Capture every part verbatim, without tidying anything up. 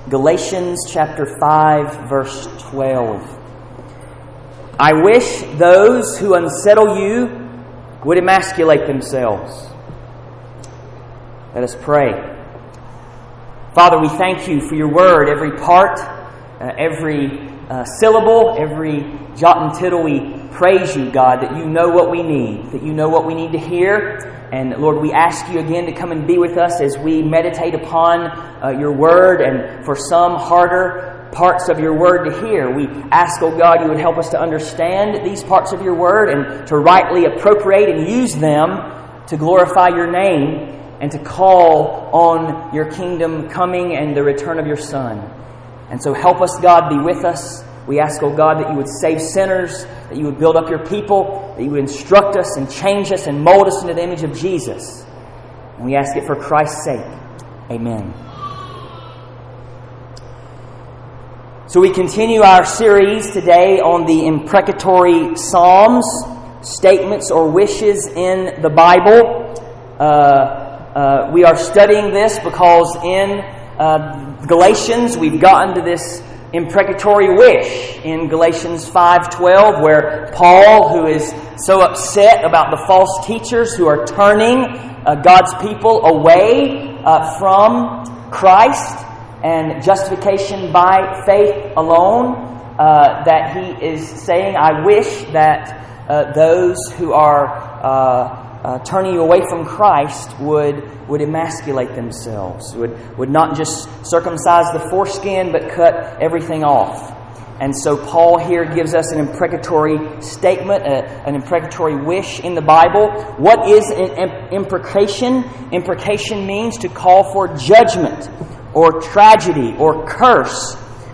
Galatians chapter five, verse twelve. I wish those who unsettle you would emasculate themselves. Let us pray. Father, we thank you for your word, every part, uh, every uh, syllable, every jot and tittle. We praise you, God, that you know what we need, that you know what we need to hear. And Lord, we ask you again to come and be with us as we meditate upon uh, your word, and for some harder parts of your word to hear. We ask, oh God, you would help us to understand these parts of your word and to rightly appropriate and use them to glorify your name and to call on your kingdom coming and the return of your Son. And so help us, God, be with us. We ask, oh God, that you would save sinners, that you would build up your people, that you would instruct us and change us and mold us into the image of Jesus. And we ask it for Christ's sake. Amen. So we continue our series today on the imprecatory Psalms, statements or wishes in the Bible. Uh, uh, we are studying this because in uh, Galatians we've gotten to this imprecatory wish in Galatians five twelve, where Paul, who is so upset about the false teachers who are turning uh, God's people away uh, from Christ and justification by faith alone, uh, that he is saying, I wish that uh, those who are uh, uh, turning you away from Christ would would emasculate themselves, would, would not just circumcise the foreskin, but cut everything off. And so Paul here gives us an imprecatory statement, a, an imprecatory wish in the Bible. What is an imprecation? Imprecation means to call for judgment or tragedy or curse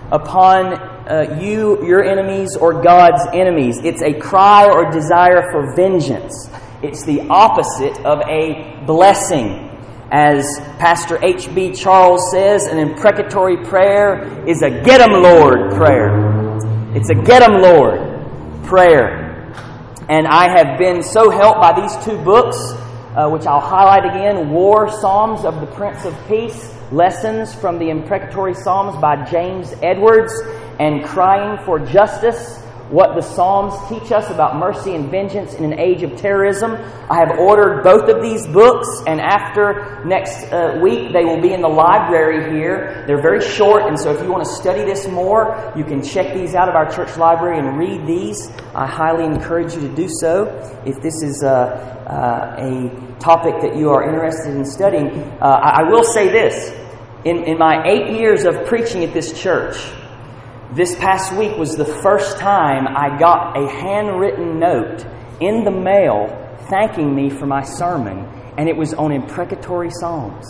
upon uh, you, your enemies, or God's enemies. It's a cry or desire for vengeance. It's the opposite of a blessing. As Pastor H B Charles says, an imprecatory prayer is a get 'em Lord prayer. It's a get 'em Lord prayer. And I have been so helped by these two books, uh, which I'll highlight again: War Psalms of the Prince of Peace, Lessons from the Imprecatory Psalms by James Edwards, and Crying for Justice, What the Psalms Teach Us About Mercy and Vengeance in an Age of Terrorism. I have ordered both of these books, and after next uh, week they will be in the library here. They're very short, and so if you want to study this more, you can check these out of our church library and read these. I highly encourage you to do so if this is uh, uh, a topic that you are interested in studying. Uh, I, I will say this. In, in my eight years of preaching at this church, this past week was the first time I got a handwritten note in the mail thanking me for my sermon, and it was on imprecatory Psalms.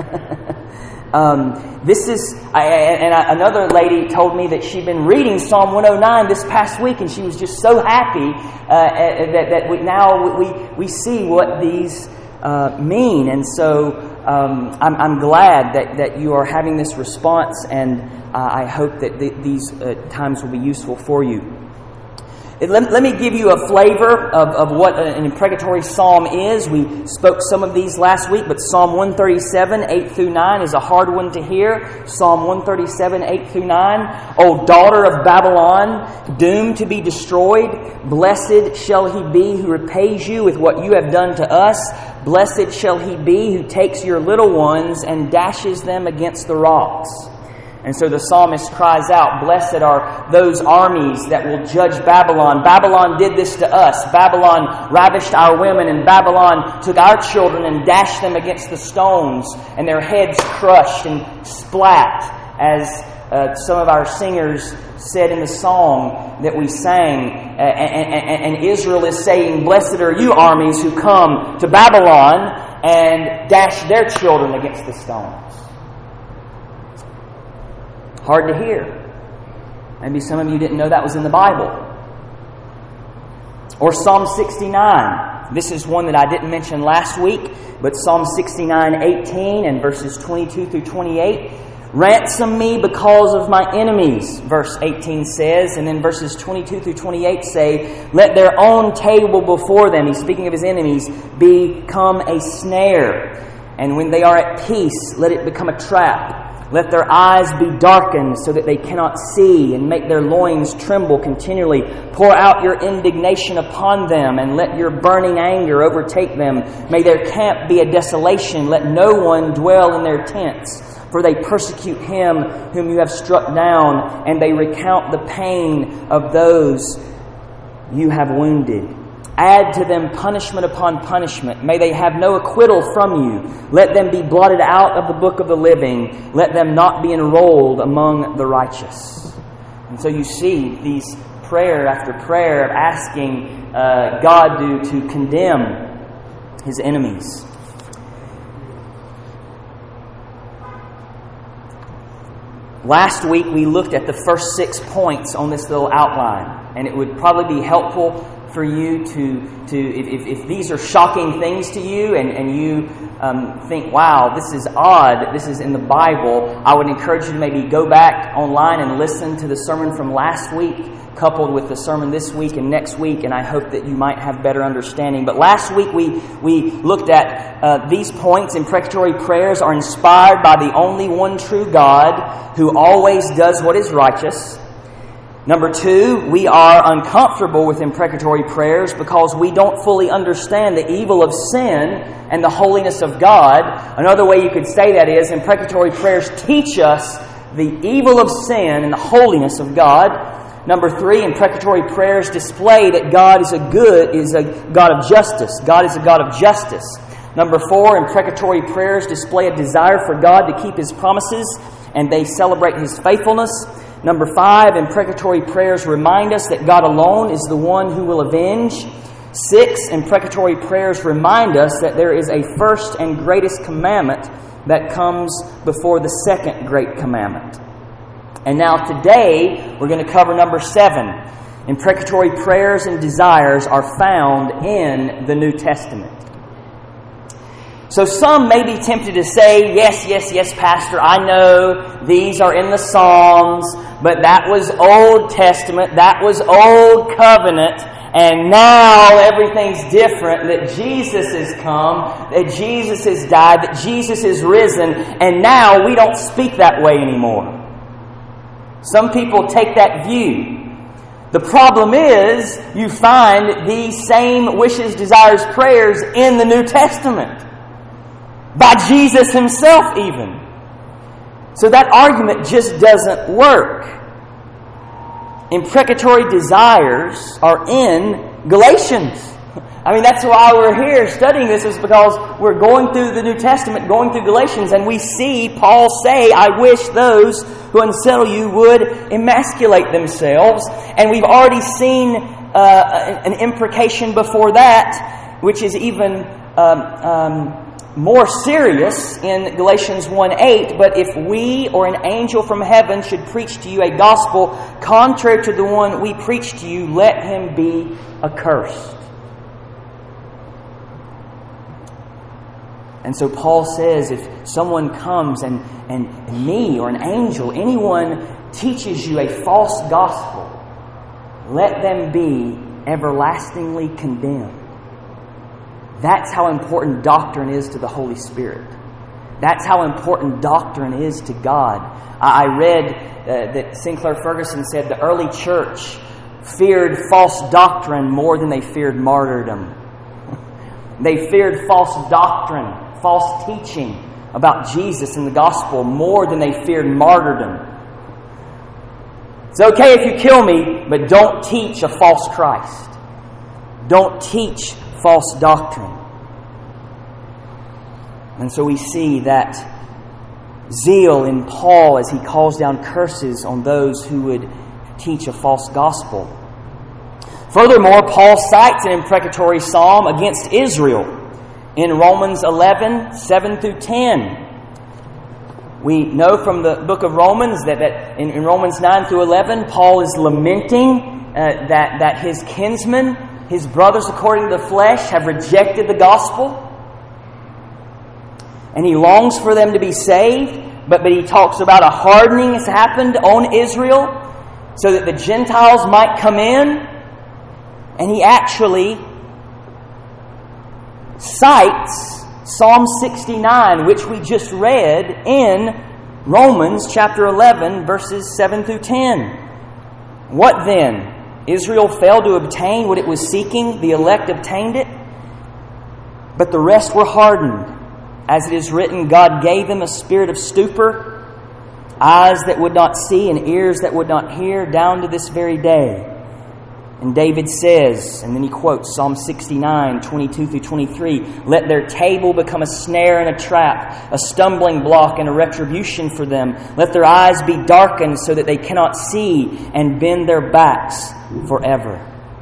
um, this is, I, and I, another lady told me that she'd been reading Psalm one oh nine this past week, and she was just so happy uh, that, that we, now we, we see what these uh, mean. And so um, I'm, I'm glad that, that you are having this response, and Uh, I hope that th- these uh, times will be useful for you. It, let, let me give you a flavor of, of what an imprecatory psalm is. We spoke some of these last week, but Psalm one thirty-seven, eight through nine is a hard one to hear. Psalm one thirty-seven, eight through nine. O daughter of Babylon, doomed to be destroyed, blessed shall he be who repays you with what you have done to us. Blessed shall he be who takes your little ones and dashes them against the rocks. And so the psalmist cries out, blessed are those armies that will judge Babylon. Babylon did this to us. Babylon ravished our women, and Babylon took our children and dashed them against the stones, and their heads crushed and splat, as uh, some of our singers said in the song that we sang. Uh, and, and, and Israel is saying, blessed are you armies who come to Babylon and dash their children against the stones. Hard to hear. Maybe some of you didn't know that was in the Bible. Or Psalm sixty-nine. This is one that I didn't mention last week, but Psalm sixty-nine, eighteen and verses twenty-two through twenty-eight. Ransom me because of my enemies, verse eighteen says. And then verses twenty-two through twenty-eight say, let their own table before them, he's speaking of his enemies, become a snare. And when they are at peace, let it become a trap. Let their eyes be darkened so that they cannot see, and make their loins tremble continually. Pour out your indignation upon them, and let your burning anger overtake them. May their camp be a desolation. Let no one dwell in their tents. For they persecute him whom you have struck down, and they recount the pain of those you have wounded. Add to them punishment upon punishment. May they have no acquittal from you. Let them be blotted out of the book of the living. Let them not be enrolled among the righteous. And so you see these prayer after prayer of asking uh, God to, to condemn his enemies. Last week we looked at the first six points on this little outline, and it would probably be helpful for you to, to if, if, if these are shocking things to you and, and you um, think, wow, this is odd, this is in the Bible, I would encourage you to maybe go back online and listen to the sermon from last week coupled with the sermon this week and next week, and I hope that you might have better understanding. But last week we, we looked at uh, these points. Imprecatory prayers are inspired by the only one true God who always does what is righteous. Number two, we are uncomfortable with imprecatory prayers because we don't fully understand the evil of sin and the holiness of God. Another way you could say that is, imprecatory prayers teach us the evil of sin and the holiness of God. Number three, imprecatory prayers display that God is a good, is a God of justice. God is a God of justice. Number four, imprecatory prayers display a desire for God to keep His promises, and they celebrate His faithfulness. Number five, imprecatory prayers remind us that God alone is the one who will avenge. Six, imprecatory prayers remind us that there is a first and greatest commandment that comes before the second great commandment. And now today, we're going to cover number seven. Imprecatory prayers and desires are found in the New Testament. So some may be tempted to say, yes, yes, yes, Pastor, I know these are in the Psalms, but that was Old Testament, that was Old Covenant, and now everything's different, that Jesus has come, that Jesus has died, that Jesus is risen, and now we don't speak that way anymore. Some people take that view. The problem is, you find these same wishes, desires, prayers in the New Testament. By Jesus Himself even. So that argument just doesn't work. Imprecatory desires are in Galatians. I mean, that's why we're here studying this, is because we're going through the New Testament, going through Galatians, and we see Paul say, I wish those who unsettle you would emasculate themselves. And we've already seen uh, an imprecation before that, which is even um, um, more serious in Galatians one eight. But if we or an angel from heaven should preach to you a gospel contrary to the one we preach to you, let him be accursed. And so Paul says, if someone comes and, and, and me or an angel, anyone teaches you a false gospel, let them be everlastingly condemned. That's how important doctrine is to the Holy Spirit. That's how important doctrine is to God. I read uh, that Sinclair Ferguson said the early church feared false doctrine more than they feared martyrdom. They feared false doctrine, false teaching about Jesus and the gospel more than they feared martyrdom. It's okay if you kill me, but don't teach a false Christ. Don't teach false doctrine. And so we see that zeal in Paul as he calls down curses on those who would teach a false gospel. Furthermore, Paul cites an imprecatory psalm against Israel in Romans eleven, seven through ten. We know from the book of Romans that, that in, in Romans nine through eleven, Paul is lamenting uh, that, that his kinsmen, his brothers according to the flesh, have rejected the gospel. And he longs for them to be saved, but, but he talks about a hardening has happened on Israel so that the Gentiles might come in. And he actually cites Psalm sixty-nine, which we just read, in Romans chapter eleven, verses seven through ten. What then? Israel failed to obtain what it was seeking. The elect obtained it. But the rest were hardened. As it is written, God gave them a spirit of stupor, eyes that would not see and ears that would not hear, down to this very day. And David says, and then he quotes Psalm sixty-nine, twenty-two through twenty-three, let their table become a snare and a trap, a stumbling block and a retribution for them. Let their eyes be darkened so that they cannot see, and bend their backs forever.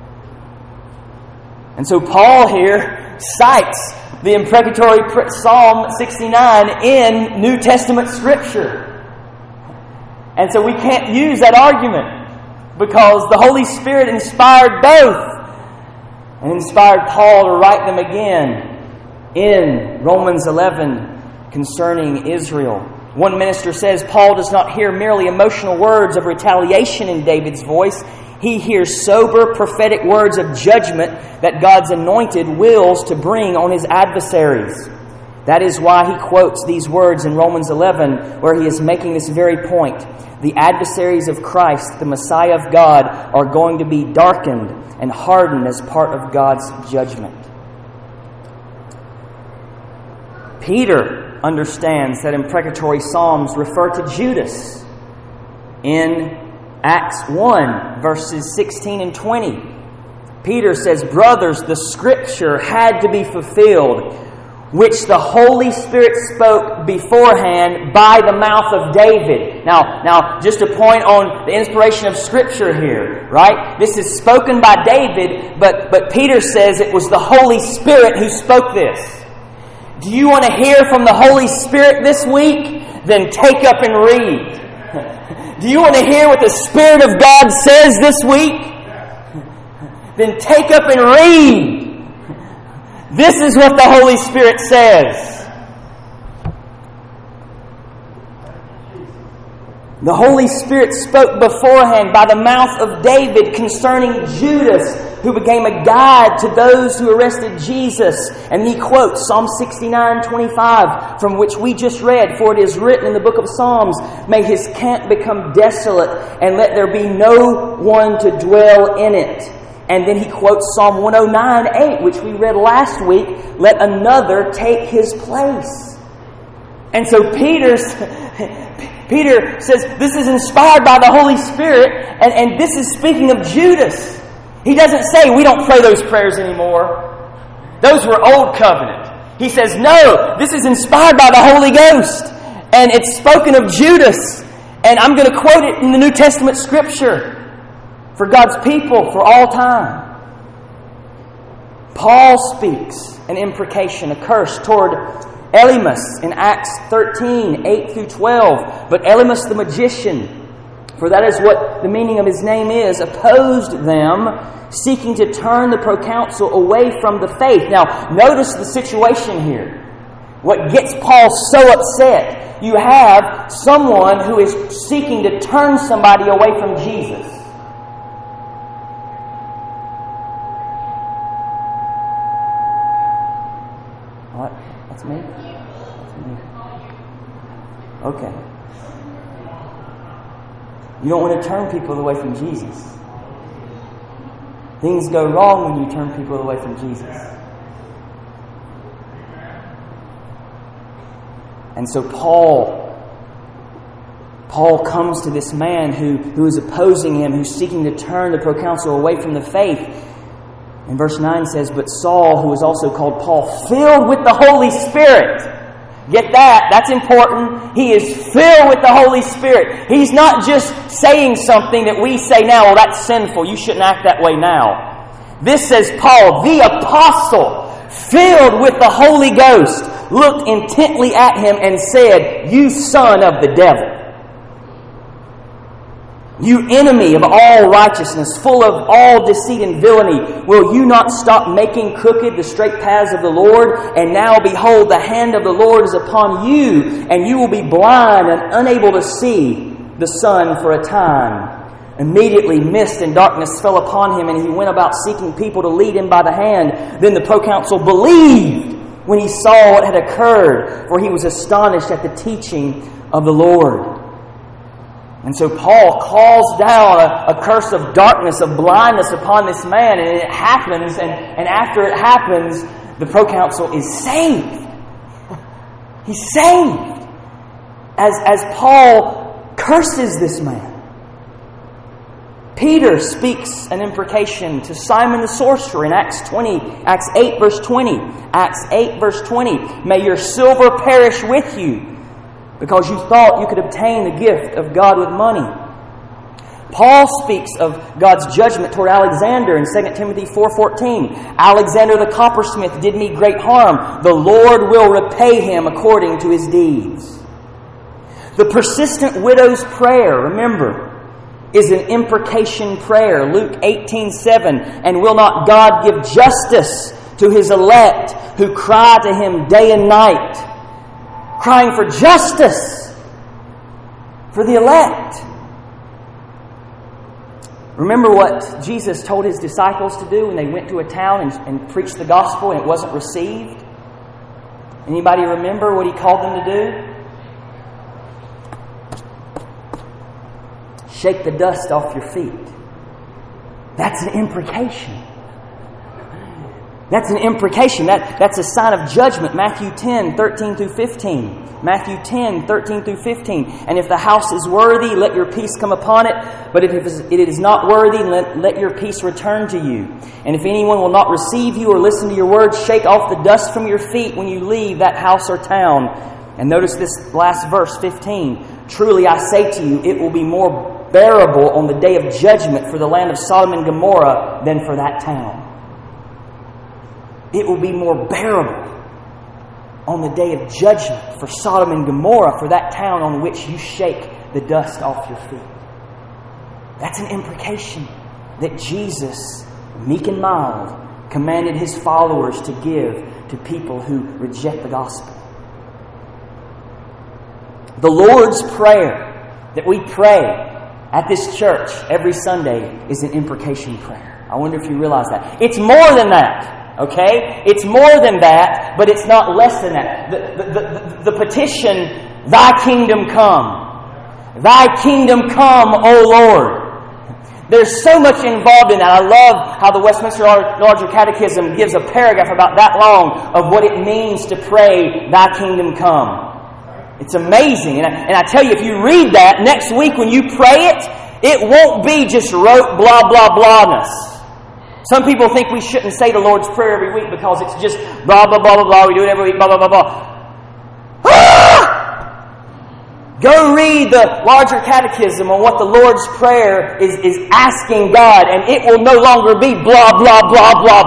And so Paul here cites the imprecatory Psalm sixty-nine in New Testament Scripture. And so we can't use that argument, because the Holy Spirit inspired both, and inspired Paul to write them again in Romans eleven concerning Israel. One minister says Paul does not hear merely emotional words of retaliation in David's voice. He hears sober prophetic words of judgment that God's anointed wills to bring on his adversaries. That is why he quotes these words in Romans eleven, where he is making this very point. The adversaries of Christ, the Messiah of God, are going to be darkened and hardened as part of God's judgment. Peter understands that imprecatory psalms refer to Judas in Acts one, verses sixteen and twenty. Peter says, brothers, the Scripture had to be fulfilled, which the Holy Spirit spoke beforehand by the mouth of David. Now, now, just a point on the inspiration of Scripture here, right? This is spoken by David, but, but Peter says it was the Holy Spirit who spoke this. Do you want to hear from the Holy Spirit this week? Then take up and read. Do you want to hear what the Spirit of God says this week? Then take up and read. This is what the Holy Spirit says. The Holy Spirit spoke beforehand by the mouth of David concerning Judas, who became a guide to those who arrested Jesus. And he quotes Psalm sixty-nine, twenty-five, from which we just read, for it is written in the book of Psalms, may his camp become desolate, and let there be no one to dwell in it. And then he quotes Psalm one oh nine, eight, which we read last week, let another take his place. And so Peter's, Peter says this is inspired by the Holy Spirit, and, and this is speaking of Judas. He doesn't say we don't pray those prayers anymore. Those were old covenant. He says, no, this is inspired by the Holy Ghost, and it's spoken of Judas. And I'm going to quote it in the New Testament Scripture for God's people for all time. Paul speaks an imprecation, a curse toward Elymas in Acts thirteen, eight through twelve. But Elymas the magician, for that is what the meaning of his name is, opposed them, seeking to turn the proconsul away from the faith. Now, notice the situation here. What gets Paul so upset, you have someone who is seeking to turn somebody away from Jesus. What? That's me? That's me. Okay. You don't want to turn people away from Jesus. Things go wrong when you turn people away from Jesus. And so Paul, Paul comes to this man who, who is opposing him, who's seeking to turn the proconsul away from the faith. And verse nine says, but Saul, who is also called Paul, filled with the Holy Spirit. Get that? That's important. He is filled with the Holy Spirit. He's not just saying something that we say now, well, that's sinful. You shouldn't act that way now. This says Paul, the apostle, filled with the Holy Ghost, looked intently at him and said, you son of the devil, you enemy of all righteousness, full of all deceit and villainy, will you not stop making crooked the straight paths of the Lord? And now behold, the hand of the Lord is upon you, and you will be blind and unable to see the sun for a time. Immediately mist and darkness fell upon him, and he went about seeking people to lead him by the hand. Then the proconsul believed when he saw what had occurred, for he was astonished at the teaching of the Lord. And so Paul calls down a, a curse of darkness, of blindness upon this man, and it happens, and, and after it happens, the proconsul is saved. He's saved as, as Paul curses this man. Peter speaks an imprecation to Simon the sorcerer in Acts twenty, Acts eight verse twenty. Acts eight verse twenty. May your silver perish with you, because you thought you could obtain the gift of God with money. Paul speaks of God's judgment toward Alexander in Second Timothy four fourteen. Alexander the coppersmith did me great harm. The Lord will repay him according to his deeds. The persistent widow's prayer, remember, is an imprecation prayer. Luke eighteen seven. And will not God give justice to His elect who cry to Him day and night? Crying for justice for the elect. Remember what Jesus told His disciples to do when they went to a town and, and preached the gospel and it wasn't received? Anybody remember what He called them to do? Shake the dust off your feet. That's an imprecation. That's an imprecation. That, that's a sign of judgment. Matthew ten, thirteen through fifteen. Matthew ten, thirteen through fifteen. And if the house is worthy, let your peace come upon it. But if it is not worthy, let, let your peace return to you. And if anyone will not receive you or listen to your words, shake off the dust from your feet when you leave that house or town. And notice this last verse, fifteen. Truly I say to you, it will be more bearable on the day of judgment for the land of Sodom and Gomorrah than for that town. It will be more bearable on the day of judgment for Sodom and Gomorrah, for that town on which you shake the dust off your feet. That's an imprecation that Jesus, meek and mild, commanded His followers to give to people who reject the gospel. The Lord's Prayer that we pray at this church every Sunday is an imprecation prayer. I wonder if you realize that. It's more than that, okay? It's more than that, but it's not less than that. The, the, the, the petition, Thy kingdom come. Thy kingdom come, O Lord. There's so much involved in that. I love how the Westminster Larger Catechism gives a paragraph about that long of what it means to pray, Thy kingdom come. It's amazing. And I, and I tell you, if you read that, next week when you pray it, it won't be just rote blah, blah, blahness. Some people think we shouldn't say the Lord's Prayer every week because it's just blah, blah, blah, blah, blah. We do it every week, blah, blah, blah, blah. Ah! Go read the Larger Catechism on what the Lord's Prayer is, is asking God, and it will no longer be blah, blah, blah, blah,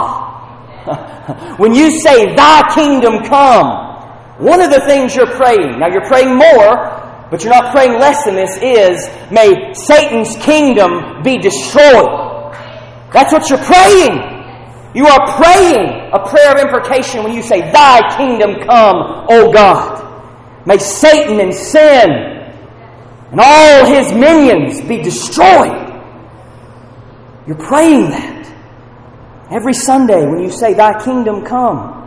blah. When you say, Thy kingdom come, one of the things you're praying, now you're praying more, but you're not praying less than this, is, may Satan's kingdom be destroyed. That's what you're praying. You are praying a prayer of imprecation when you say, Thy kingdom come, O God. May Satan and sin and all his minions be destroyed. You're praying that every Sunday when you say, Thy kingdom come.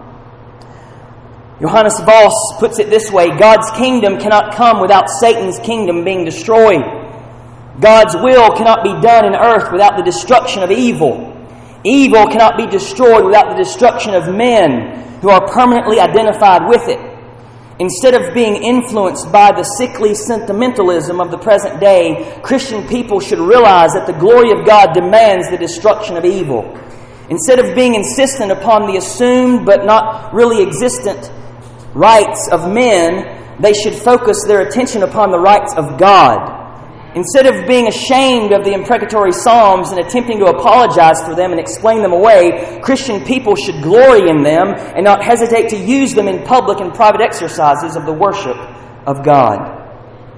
Johannes Voss puts it this way: God's kingdom cannot come without Satan's kingdom being destroyed. God's will cannot be done in earth without the destruction of evil. Evil cannot be destroyed without the destruction of men who are permanently identified with it. Instead of being influenced by the sickly sentimentalism of the present day, Christian people should realize that the glory of God demands the destruction of evil. Instead of being insistent upon the assumed but not really existent rights of men, they should focus their attention upon the rights of God. Instead of being ashamed of the imprecatory Psalms and attempting to apologize for them and explain them away, Christian people should glory in them and not hesitate to use them in public and private exercises of the worship of God.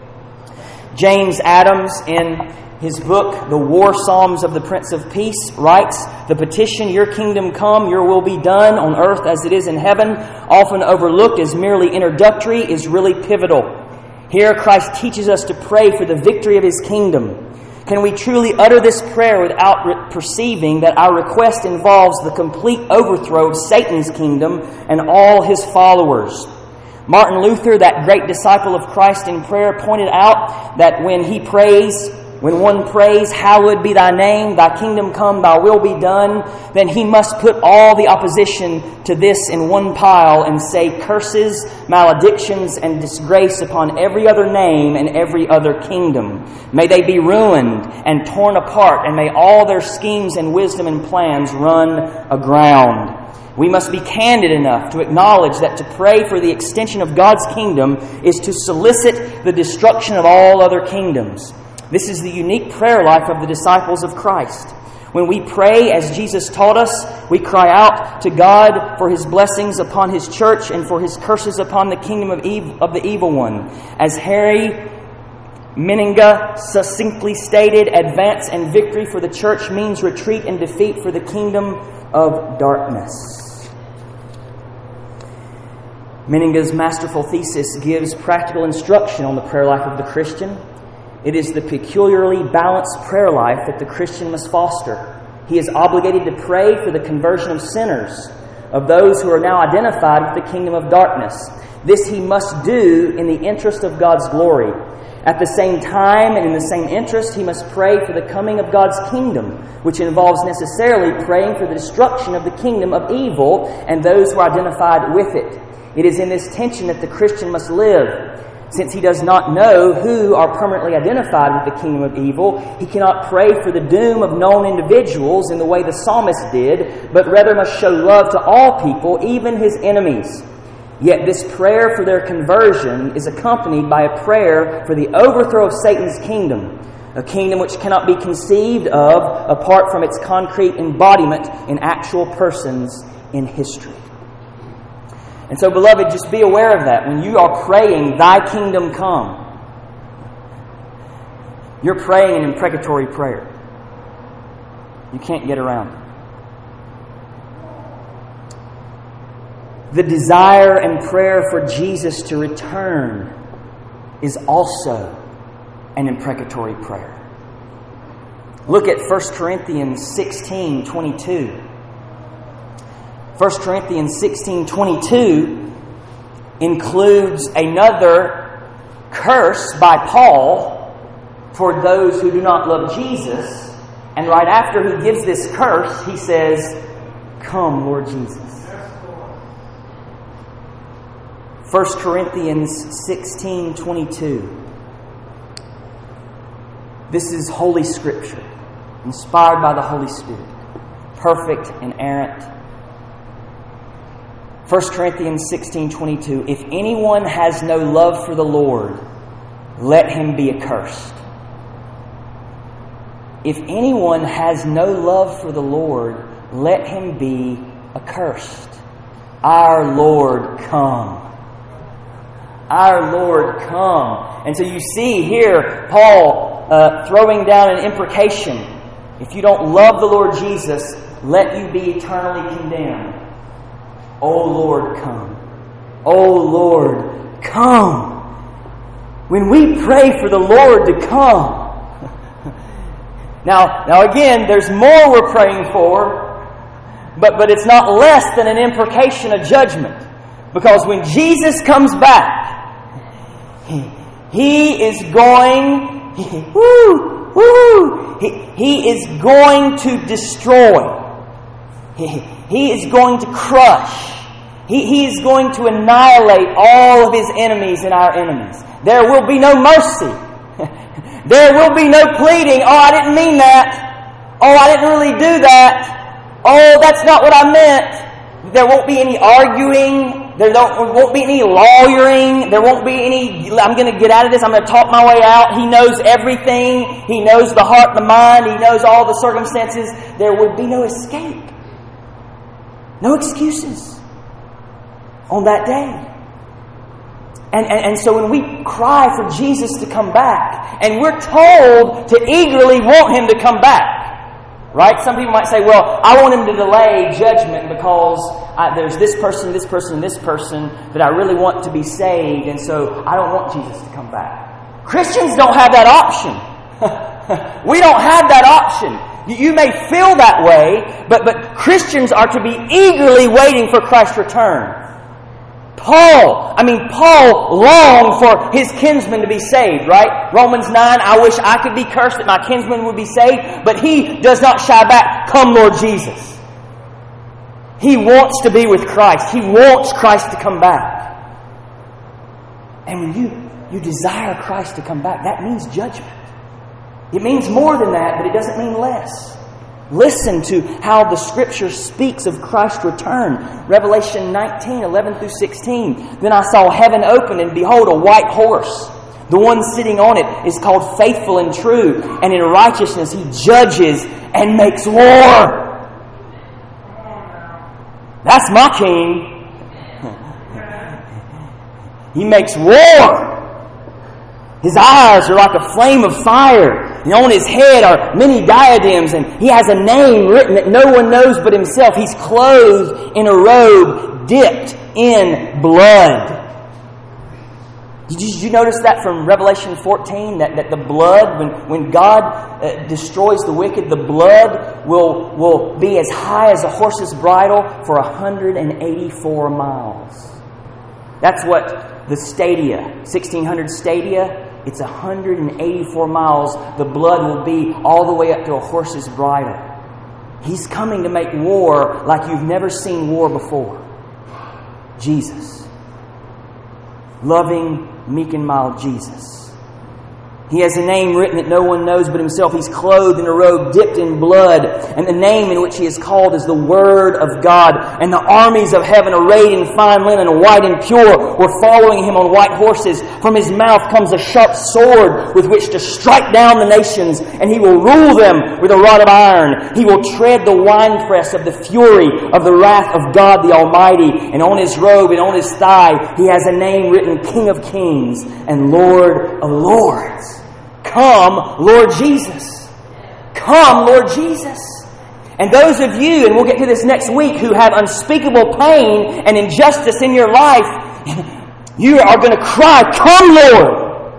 James Adams, in his book, The War Psalms of the Prince of Peace, writes, the petition, Your kingdom come, Your will be done on earth as it is in heaven, often overlooked as merely introductory, is really pivotal. Here Christ teaches us to pray for the victory of His kingdom. Can we truly utter this prayer without re- perceiving that our request involves the complete overthrow of Satan's kingdom and all his followers? Martin Luther, that great disciple of Christ in prayer, pointed out that when he prays, when one prays, "Hallowed be thy name, thy kingdom come, thy will be done," then he must put all the opposition to this in one pile and say curses, maledictions, and disgrace upon every other name and every other kingdom. May they be ruined and torn apart, and may all their schemes and wisdom and plans run aground. We must be candid enough to acknowledge that to pray for the extension of God's kingdom is to solicit the destruction of all other kingdoms. This is the unique prayer life of the disciples of Christ. When we pray as Jesus taught us, we cry out to God for His blessings upon His church and for His curses upon the kingdom of, evil, of the evil one. As Harry Meninga succinctly stated, advance and victory for the church means retreat and defeat for the kingdom of darkness. Meninga's masterful thesis gives practical instruction on the prayer life of the Christian. It is the peculiarly balanced prayer life that the Christian must foster. He is obligated to pray for the conversion of sinners, of those who are now identified with the kingdom of darkness. This he must do in the interest of God's glory. At the same time and in the same interest, he must pray for the coming of God's kingdom, which involves necessarily praying for the destruction of the kingdom of evil and those who are identified with it. It is in this tension that the Christian must live. Since he does not know who are permanently identified with the kingdom of evil, he cannot pray for the doom of known individuals in the way the psalmist did, but rather must show love to all people, even his enemies. Yet this prayer for their conversion is accompanied by a prayer for the overthrow of Satan's kingdom, a kingdom which cannot be conceived of apart from its concrete embodiment in actual persons in history. And so, beloved, just be aware of that. When you are praying, "Thy kingdom come," you're praying an imprecatory prayer. You can't get around it. The desire and prayer for Jesus to return is also an imprecatory prayer. Look at First Corinthians sixteen twenty-two. First Corinthians sixteen twenty-two includes another curse by Paul for those who do not love Jesus. And right after he gives this curse, he says, "Come, Lord Jesus." First Corinthians sixteen twenty-two. This is Holy Scripture, inspired by the Holy Spirit, perfect, inerrant. First Corinthians sixteen twenty-two. If anyone has no love for the Lord, let him be accursed. If anyone has no love for the Lord, let him be accursed. Our Lord, come. Our Lord, come. And so you see here Paul uh, throwing down an imprecation. If you don't love the Lord Jesus, let you be eternally condemned. O Lord, come. O Lord, come. When we pray for the Lord to come. Now, now again, there's more we're praying for, but, but it's not less than an imprecation of judgment. Because when Jesus comes back, He, he is going, he, woo, woo, he, he is going to destroy. He, he is going to crush. He, he is going to annihilate all of His enemies and our enemies. There will be no mercy. There will be no pleading. Oh, I didn't mean that. Oh, I didn't really do that. Oh, that's not what I meant. There won't be any arguing. There, don't, there won't be any lawyering. There won't be any, I'm going to get out of this. I'm going to talk my way out. He knows everything. He knows the heart and the mind. He knows all the circumstances. There would be no escape. No excuses on that day. And, and, and so when we cry for Jesus to come back, and we're told to eagerly want Him to come back, right? Some people might say, well, I want Him to delay judgment because I, there's this person, this person, and this person that I really want to be saved, and so I don't want Jesus to come back. Christians don't have that option. We don't have that option. You may feel that way, but, but Christians are to be eagerly waiting for Christ's return. Paul, I mean, Paul longed for his kinsmen to be saved, right? Romans nine, I wish I could be cursed that my kinsmen would be saved, but he does not shy back. Come, Lord Jesus. He wants to be with Christ. He wants Christ to come back. And when you, you desire Christ to come back, that means judgment. It means more than that, but it doesn't mean less. Listen to how the Scripture speaks of Christ's return. Revelation nineteen, eleven through sixteen. Then I saw heaven open, and behold, a white horse. The one sitting on it is called Faithful and True, and in righteousness he judges and makes war. That's my King. He makes war. His eyes are like a flame of fire. And on his head are many diadems. And he has a name written that no one knows but himself. He's clothed in a robe dipped in blood. Did you, did you notice that from Revelation fourteen? That, that the blood, when, when God uh, destroys the wicked, the blood will, will be as high as a horse's bridle for one hundred eighty-four miles. That's what the stadia, sixteen hundred stadia, it's one hundred eighty-four miles. The blood will be all the way up to a horse's bridle. He's coming to make war like you've never seen war before. Jesus. Loving, meek and mild Jesus. He has a name written that no one knows but himself. He's clothed in a robe dipped in blood. And the name in which he is called is the Word of God. And the armies of heaven, arrayed in fine linen, white and pure, were following him on white horses. From his mouth comes a sharp sword with which to strike down the nations. And he will rule them with a rod of iron. He will tread the winepress of the fury of the wrath of God the Almighty. And on his robe and on his thigh he has a name written, King of Kings and Lord of Lords. Come, Lord Jesus. Come, Lord Jesus. And those of you, and we'll get to this next week, who have unspeakable pain and injustice in your life, you are going to cry, come, Lord.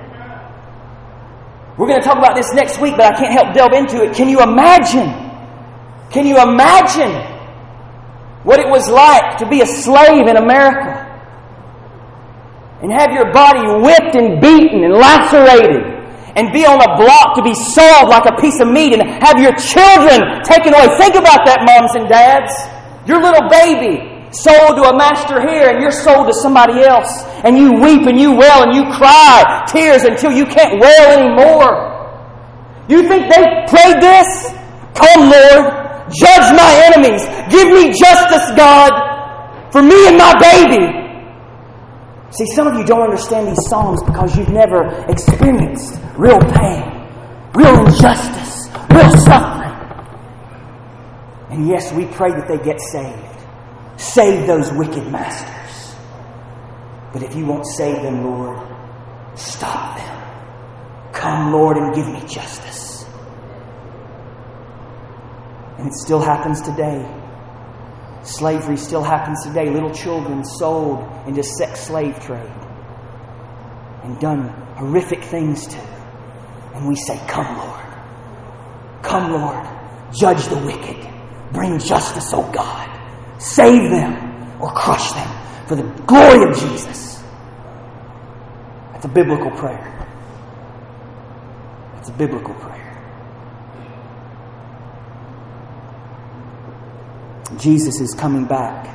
We're going to talk about this next week, but I can't help delve into it. Can you imagine? Can you imagine what it was like to be a slave in America and have your body whipped and beaten and lacerated? And be on a block to be sold like a piece of meat and have your children taken away. Think about that, moms and dads. Your little baby sold to a master here and you're sold to somebody else. And you weep and you wail and you cry tears until you can't wail anymore. You think they prayed this? Come, Lord, judge my enemies. Give me justice, God, for me and my baby. See, some of you don't understand these Psalms because you've never experienced real pain, real injustice, real suffering. And yes, we pray that they get saved. Save those wicked masters. But if you won't save them, Lord, stop them. Come, Lord, and give me justice. And it still happens today. Slavery still happens today. Little children sold into sex slave trade and done horrific things to. And we say, come, Lord. Come, Lord. Judge the wicked. Bring justice, O God. Save them or crush them for the glory of Jesus. That's a biblical prayer. That's a biblical prayer. Jesus is coming back.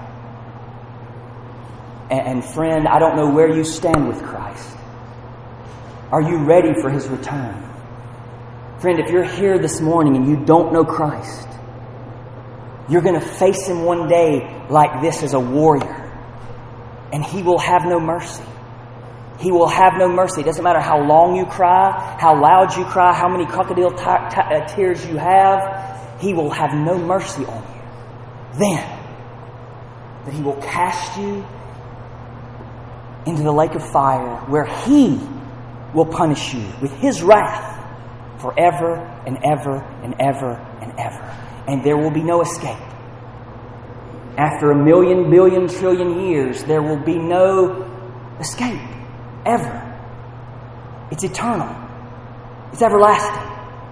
And friend, I don't know where you stand with Christ. Are you ready for His return? Friend, if you're here this morning and you don't know Christ, you're going to face Him one day like this as a warrior. And He will have no mercy. He will have no mercy. It doesn't matter how long you cry, how loud you cry, how many crocodile t- t- tears you have. He will have no mercy on you. Then, that He will cast you into the lake of fire where He will punish you with His wrath forever and ever and ever and ever. And there will be no escape. After a million, billion, trillion years, there will be no escape. Ever. It's eternal. It's everlasting.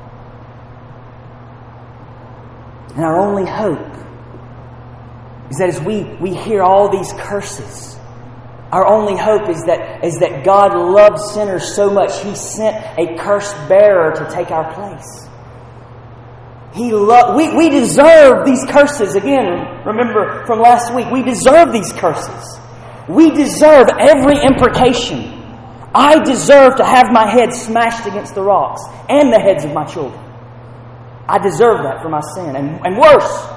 And our only hope is that as we, we hear all these curses Our only hope is that, is that God loved sinners so much He sent a curse bearer to take our place. He lo- we, we deserve these curses. Again, remember from last week, we deserve these curses. We deserve every imprecation. I deserve to have my head smashed against the rocks and the heads of my children. I deserve that for my sin, and, and worse.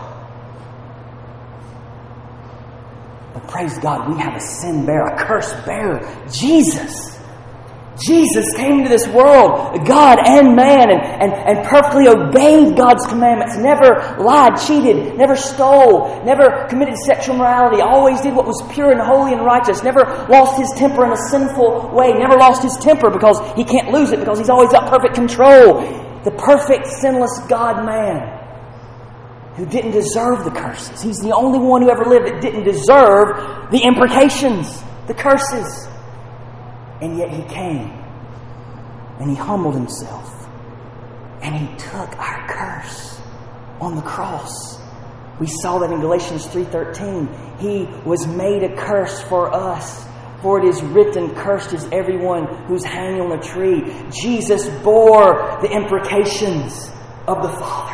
But praise God, we have a sin bearer, a curse bearer, Jesus. Jesus came into this world, God and man, and, and, and perfectly obeyed God's commandments. Never lied, cheated, never stole, never committed sexual immorality, always did what was pure and holy and righteous, never lost his temper in a sinful way, never lost his temper because he can't lose it because he's always got perfect control. The perfect, sinless God-man who didn't deserve the curses. He's the only one who ever lived that didn't deserve the imprecations, the curses. And yet He came and He humbled Himself and He took our curse on the cross. We saw that in Galatians three thirteen. He was made a curse for us. For it is written, cursed is everyone who's hanging on a tree. Jesus bore the imprecations of the Father.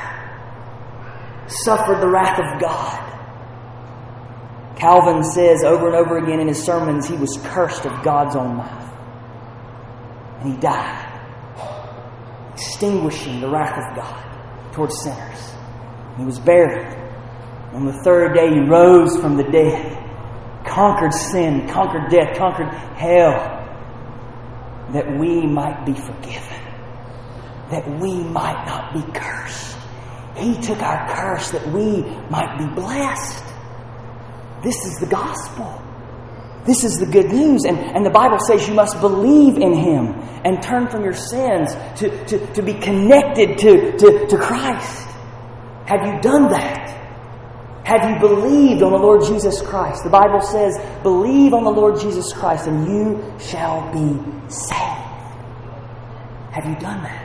Suffered the wrath of God. Calvin says over and over again in his sermons, He was cursed of God's own mouth. And He died, extinguishing the wrath of God towards sinners. He was buried. On the third day He rose from the dead, conquered sin, conquered death, conquered hell, that we might be forgiven, that we might not be cursed. He took our curse that we might be blessed. This is the gospel. This is the good news. And, and the Bible says you must believe in Him and turn from your sins to, to, to be connected to, to, to Christ. Have you done that? Have you believed on the Lord Jesus Christ? The Bible says, believe on the Lord Jesus Christ and you shall be saved. Have you done that?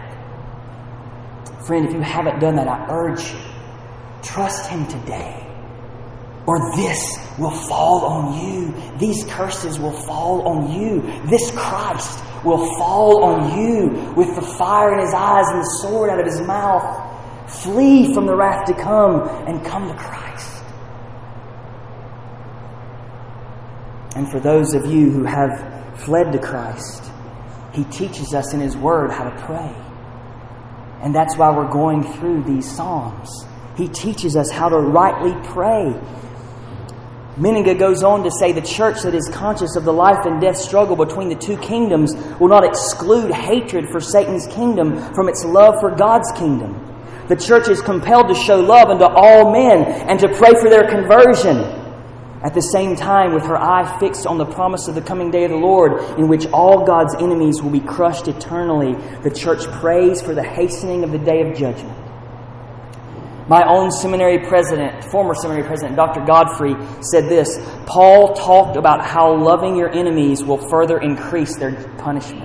Friend, if you haven't done that, I urge you, trust Him today. Or this will fall on you. These curses will fall on you. This Christ will fall on you with the fire in His eyes and the sword out of His mouth. Flee from the wrath to come and come to Christ. And for those of you who have fled to Christ, He teaches us in His Word how to pray. And that's why we're going through these Psalms. He teaches us how to rightly pray. Menninger goes on to say the church that is conscious of the life and death struggle between the two kingdoms will not exclude hatred for Satan's kingdom from its love for God's kingdom. The church is compelled to show love unto all men and to pray for their conversion. At the same time, with her eye fixed on the promise of the coming day of the Lord, in which all God's enemies will be crushed eternally, the church prays for the hastening of the day of judgment. My own seminary president, former seminary president, Doctor Godfrey, said this: Paul talked about how loving your enemies will further increase their punishment.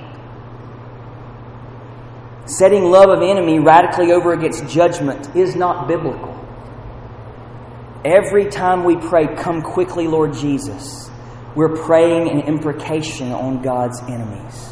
Setting love of enemy radically over against judgment is not biblical. Every time we pray, "Come quickly, Lord Jesus," we're praying an imprecation on God's enemies.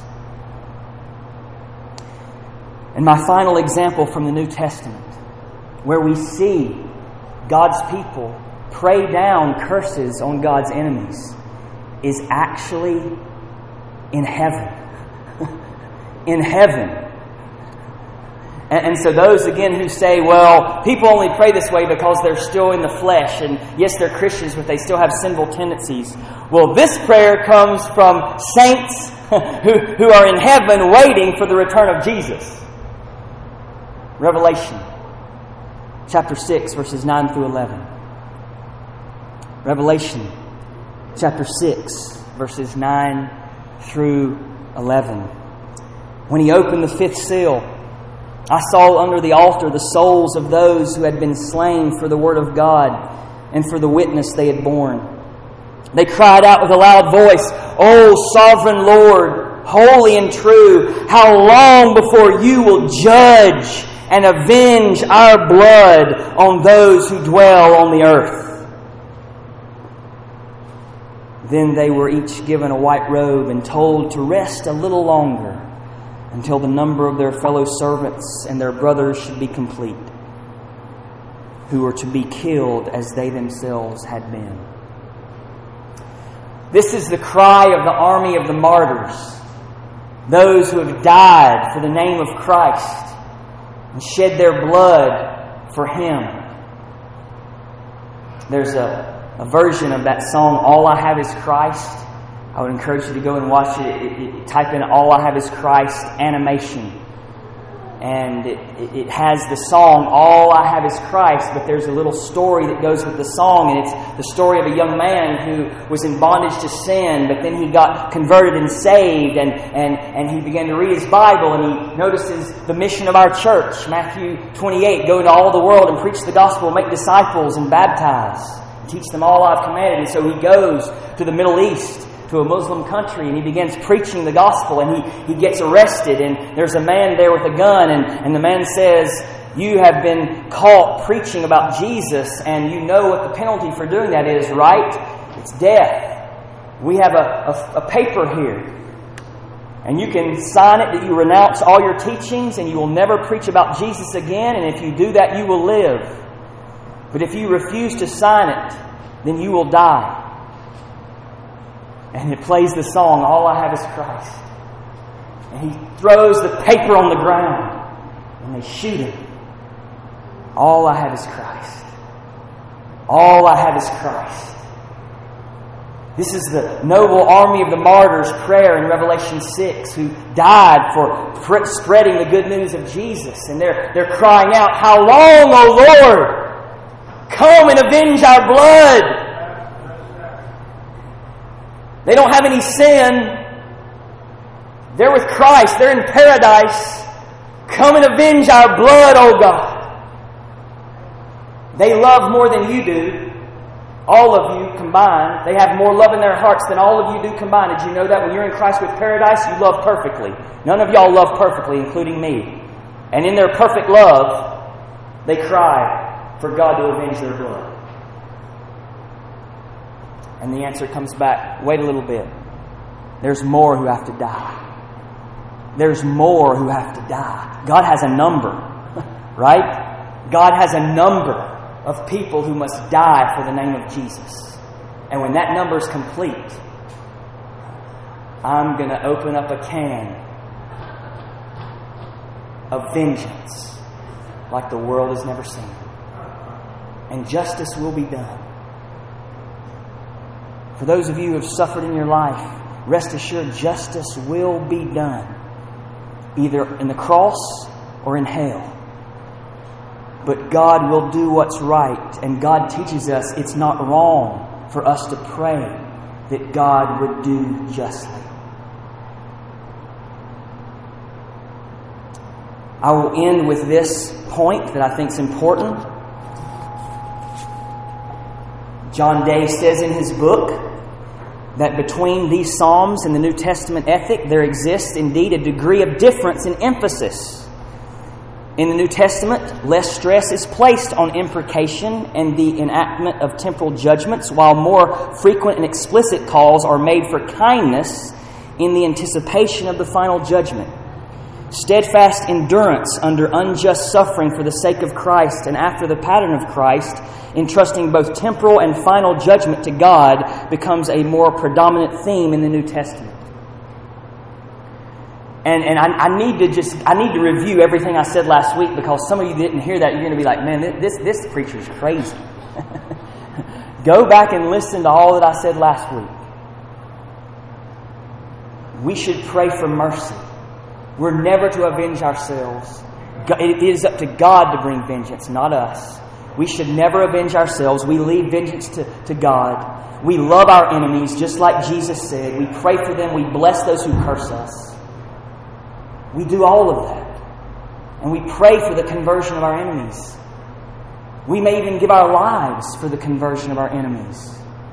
And my final example from the New Testament, where we see God's people pray down curses on God's enemies, is actually in heaven. In heaven. And, and so those, again, who say, well, people only pray this way because they're still in the flesh, and yes, they're Christians, but they still have sinful tendencies. Well, this prayer comes from saints who, who are in heaven waiting for the return of Jesus. Revelation chapter six, verses nine through eleven. Revelation chapter six, verses nine through eleven. When he opened the fifth seal, I saw under the altar the souls of those who had been slain for the word of God and for the witness they had borne. They cried out with a loud voice, "O sovereign Lord, holy and true, how long before you will judge and avenge our blood on those who dwell on the earth?" Then they were each given a white robe and told to rest a little longer until the number of their fellow servants and their brothers should be complete, who were to be killed as they themselves had been. This is the cry of the army of the martyrs, those who have died for the name of Christ and shed their blood for Him. There's a A version of that song, All I Have Is Christ. I would encourage you to go and watch it. it, it type in All I Have Is Christ animation. And it, it, it has the song, All I Have Is Christ, but there's a little story that goes with the song, and it's the story of a young man who was in bondage to sin, but then he got converted and saved, and, and, and he began to read his Bible, and he notices the mission of our church, Matthew twenty-eight, go into all the world and preach the gospel, make disciples and baptize. Teach them all I've commanded. And so he goes to the Middle East, to a Muslim country, and he begins preaching the gospel, and he, he gets arrested, and there's a man there with a gun, and, and the man says, you have been caught preaching about Jesus, and you know what the penalty for doing that is, right? It's death. We have a, a, a paper here, and you can sign it that you renounce all your teachings, and you will never preach about Jesus again, and if you do that, you will live. But if you refuse to sign it, then you will die. And it plays the song, All I Have Is Christ. And he throws the paper on the ground, and they shoot him. All I have is Christ. All I have is Christ. This is the noble army of the martyrs' prayer in Revelation six, who died for spreading the good news of Jesus. And they're, they're crying out, how long, O Lord? Come and avenge our blood. They don't have any sin. They're with Christ. They're in paradise. Come and avenge our blood, O God. They love more than you do. All of you combined. They have more love in their hearts than all of you do combined. Did you know that when you're in Christ with paradise, you love perfectly? None of y'all love perfectly, including me. And in their perfect love, they cry for God to avenge their blood. And the answer comes back, wait a little bit. There's more who have to die. There's more who have to die. God has a number, right? God has a number of people who must die for the name of Jesus. And when that number is complete, I'm going to open up a can of vengeance like the world has never seen. And justice will be done. For those of you who have suffered in your life, rest assured justice will be done. Either in the cross or in hell. But God will do what's right. And God teaches us it's not wrong for us to pray that God would do justly. I will end with this point that I think is important. John Day says in his book that between these Psalms and the New Testament ethic, there exists indeed a degree of difference in emphasis. In the New Testament, less stress is placed on imprecation and the enactment of temporal judgments, while more frequent and explicit calls are made for kindness in the anticipation of the final judgment. Steadfast endurance under unjust suffering for the sake of Christ and after the pattern of Christ, entrusting both temporal and final judgment to God, becomes a more predominant theme in the New Testament. And and I, I need to just I need to review everything I said last week, because some of you didn't hear that. You're going to be like, man, this this preacher's crazy. Go back and listen to all that I said last week. We should pray for mercy. We're never to avenge ourselves. It is up to God to bring vengeance, not us. We should never avenge ourselves. We leave vengeance to, to God. We love our enemies, just like Jesus said. We pray for them. We bless those who curse us. We do all of that. And we pray for the conversion of our enemies. We may even give our lives for the conversion of our enemies.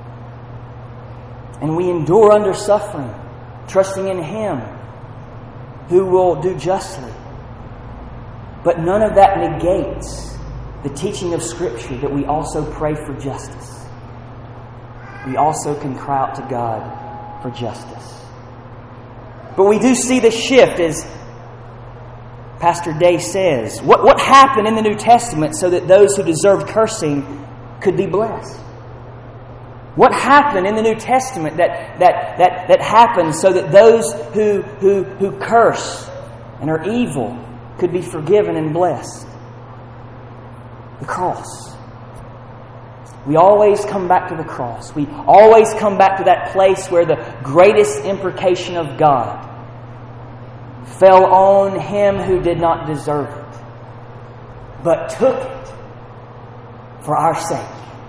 And we endure under suffering, trusting in Him who will do justly. But none of that negates the teaching of Scripture that we also pray for justice. we also can cry out to God for justice. But we do see the shift, as Pastor Day says. What, what happened in the New Testament so that those who deserved cursing could be blessed? What happened in the New Testament that that that, that happened so that those who, who, who curse and are evil could be forgiven and blessed? The cross. We always come back to the cross. We always come back to that place where the greatest imprecation of God fell on Him who did not deserve it, but took it for our sake.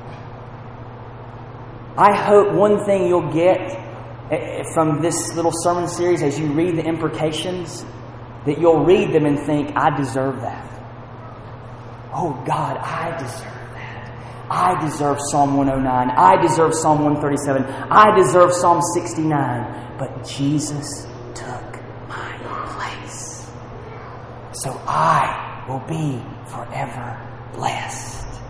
I hope one thing you'll get from this little sermon series as you read the imprecations, that you'll read them and think, I deserve that. Oh God, I deserve that. I deserve Psalm one oh nine. I deserve Psalm one thirty-seven. I deserve Psalm sixty-nine. But Jesus took my place. So I will be forever blessed.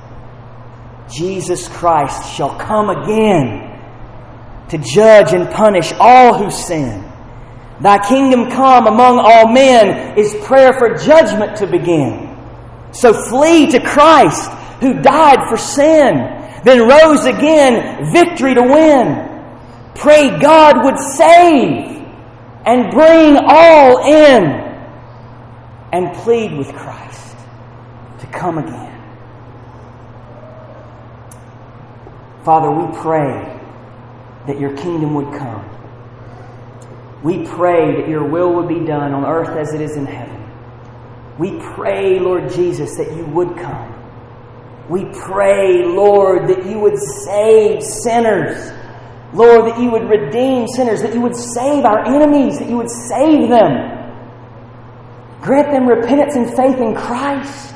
Jesus Christ shall come again to judge and punish all who sin. Thy kingdom come among all men is prayer for judgment to begin. So flee to Christ, who died for sin, then rose again, victory to win. Pray God would save and bring all in, and plead with Christ to come again. Father, we pray that your kingdom would come. We pray that your will would be done on earth as it is in heaven. We pray, Lord Jesus, that you would come. We pray, Lord, that you would save sinners. Lord, that you would redeem sinners, that you would save our enemies, that you would save them. Grant them repentance and faith in Christ.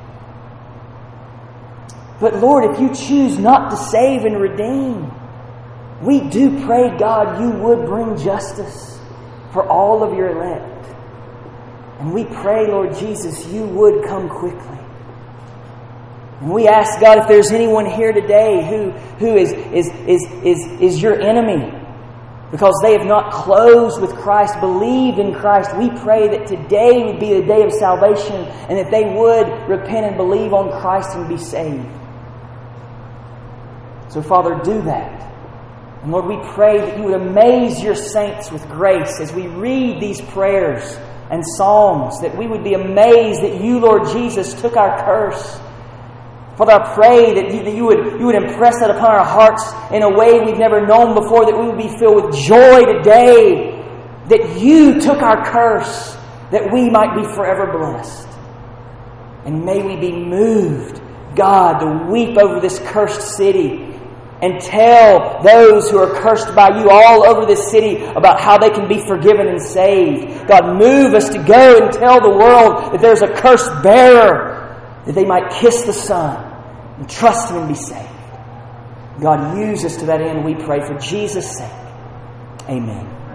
But Lord, if you choose not to save and redeem, we do pray, God, you would bring justice for all of your elect. And we pray, Lord Jesus, you would come quickly. And we ask, God, if there's anyone here today who, who is, is, is, is, is your enemy because they have not closed with Christ, believed in Christ, we pray that today would be the day of salvation and that they would repent and believe on Christ and be saved. So, Father, do that. And Lord, we pray that you would amaze your saints with grace as we read these prayers and psalms, that we would be amazed that you, Lord Jesus, took our curse. Father, I pray that you, that you would you would impress that upon our hearts in a way we've never known before, that we would be filled with joy today, that you took our curse, that we might be forever blessed. And may we be moved, God, to weep over this cursed city and tell those who are cursed by you all over this city about how they can be forgiven and saved. God, move us to go and tell the world that there's a curse bearer, that they might kiss the Son and trust Him and be saved. God, use us to that end, we pray, for Jesus' sake. Amen.